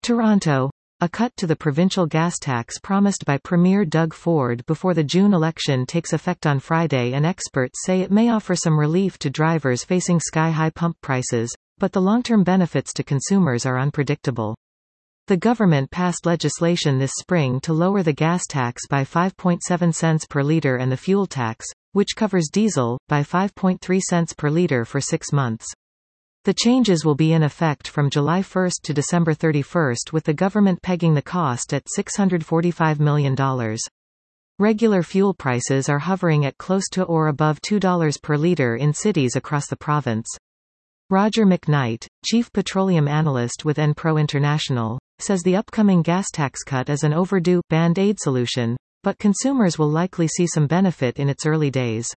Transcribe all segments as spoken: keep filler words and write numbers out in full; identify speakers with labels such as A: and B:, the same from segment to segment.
A: Toronto. A cut to the provincial gas tax promised by Premier Doug Ford before the June election takes effect on Friday, and experts say it may offer some relief to drivers facing sky-high pump prices, but the long-term benefits to consumers are unpredictable. The government passed legislation this spring to lower the gas tax by five point seven cents per litre and the fuel tax, which covers diesel, by five point three cents per litre for six months. The changes will be in effect from July first to December thirty-first, with the government pegging the cost at six hundred forty-five million dollars. Regular fuel prices are hovering at close to or above two dollars per litre in cities across the province. Roger McKnight, chief petroleum analyst with Enpro International, says the upcoming gas tax cut is an overdue band-aid solution, but consumers will likely see some benefit in its early days.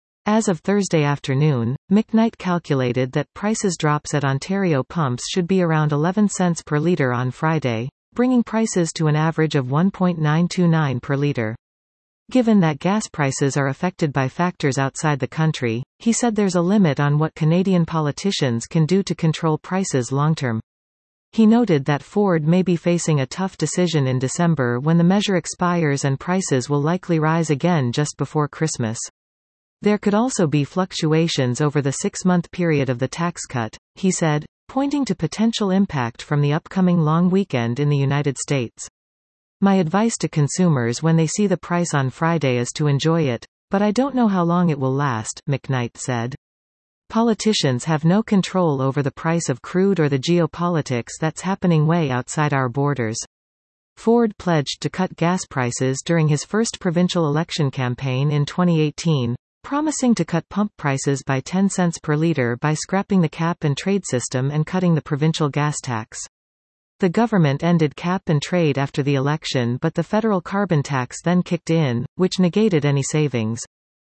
A: As of Thursday afternoon, McKnight calculated that prices drops at Ontario pumps should be around eleven cents per litre on Friday, bringing prices to an average of one point nine two nine per litre. Given that gas prices are affected by factors outside the country, he said there's a limit on what Canadian politicians can do to control prices long-term. He noted that Ford may be facing a tough decision in December when the measure expires and prices will likely rise again just before Christmas. There could also be fluctuations over the six-month period of the tax cut, he said, pointing to potential impact from the upcoming long weekend in the United States. My advice to consumers when they see the price on Friday is to enjoy it, but I don't know how long it will last, McKnight said. Politicians have no control over the price of crude or the geopolitics that's happening way outside our borders. Ford pledged to cut gas prices during his first provincial election campaign in twenty eighteen, promising to cut pump prices by ten cents per litre by scrapping the cap-and-trade system and cutting the provincial gas tax. The government ended cap-and-trade after the election, but the federal carbon tax then kicked in, which negated any savings.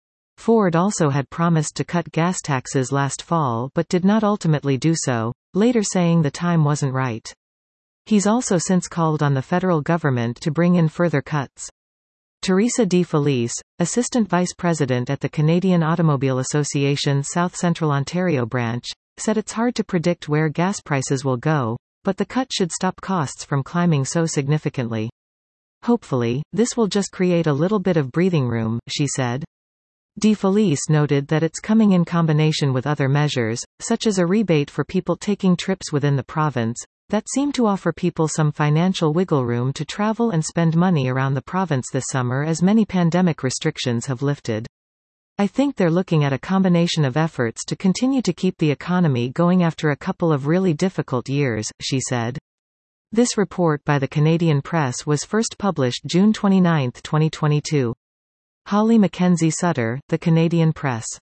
A: Ford also had promised to cut gas taxes last fall but did not ultimately do so, later saying the time wasn't right. He's also since called on the federal government to bring in further cuts. Teresa De Felice, Assistant Vice President at the Canadian Automobile Association's South Central Ontario branch, said it's hard to predict where gas prices will go, but the cut should stop costs from climbing so significantly. Hopefully, this will just create a little bit of breathing room, she said. De Felice noted that it's coming in combination with other measures, such as a rebate for people taking trips within the province, that seem to offer people some financial wiggle room to travel and spend money around the province this summer as many pandemic restrictions have lifted. I think they're looking at a combination of efforts to continue to keep the economy going after a couple of really difficult years, she said. This report by the Canadian Press was first published June twenty-ninth, twenty twenty-two. Holly Mackenzie Sutter, The Canadian Press.